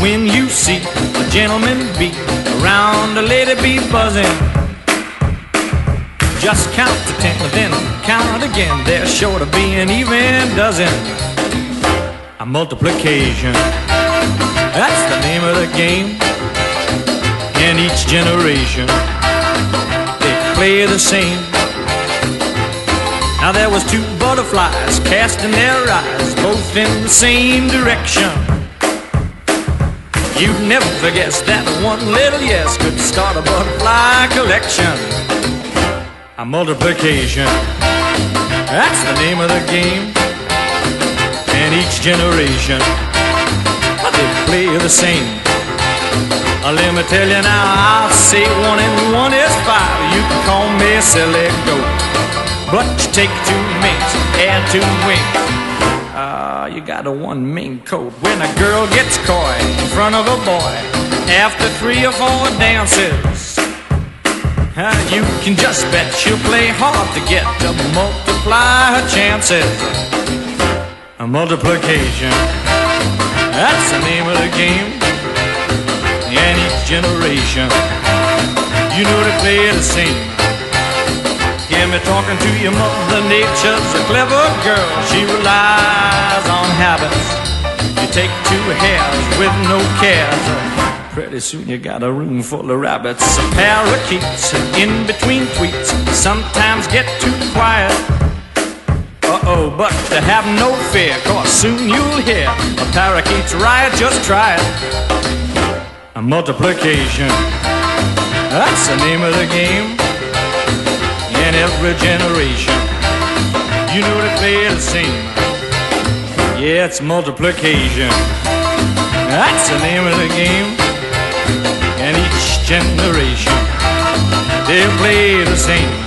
when you see a gentleman bee around a lady bee buzzing. Just count to 10, then count again. There's sure to be an even dozen. A multiplication, that's the name of the game. And each generation, they play the same. Now there was two butterflies casting their eyes both in the same direction. You'd never guess that one little yes could start a butterfly collection. A multiplication, that's the name of the game. And each generation, they play the same. Let me tell you now, I'll say 1 and 1 is 5. You can call me a silly goat, but you take 2 minks, add 2 wings. You got a 1 mink coat. When a girl gets coy in front of a boy after 3 or 4 dances, you can just bet she'll play hard to get to multiply her chances. A multiplication, that's the name of the game. And each generation, you know they play the same. Hear me talking to you, Mother Nature's a clever girl. She relies on habits. You take 2 hairs with no cares, pretty soon you got a room full of rabbits. Parakeets in between tweets sometimes get too quiet. Uh-oh, but to have no fear, 'cause soon you'll hear a parakeet's riot. Just try it. A multiplication, that's the name of the game. In every generation, you know they play the same. Yeah, it's multiplication, that's the name of the game. And each generation, they'll play the same.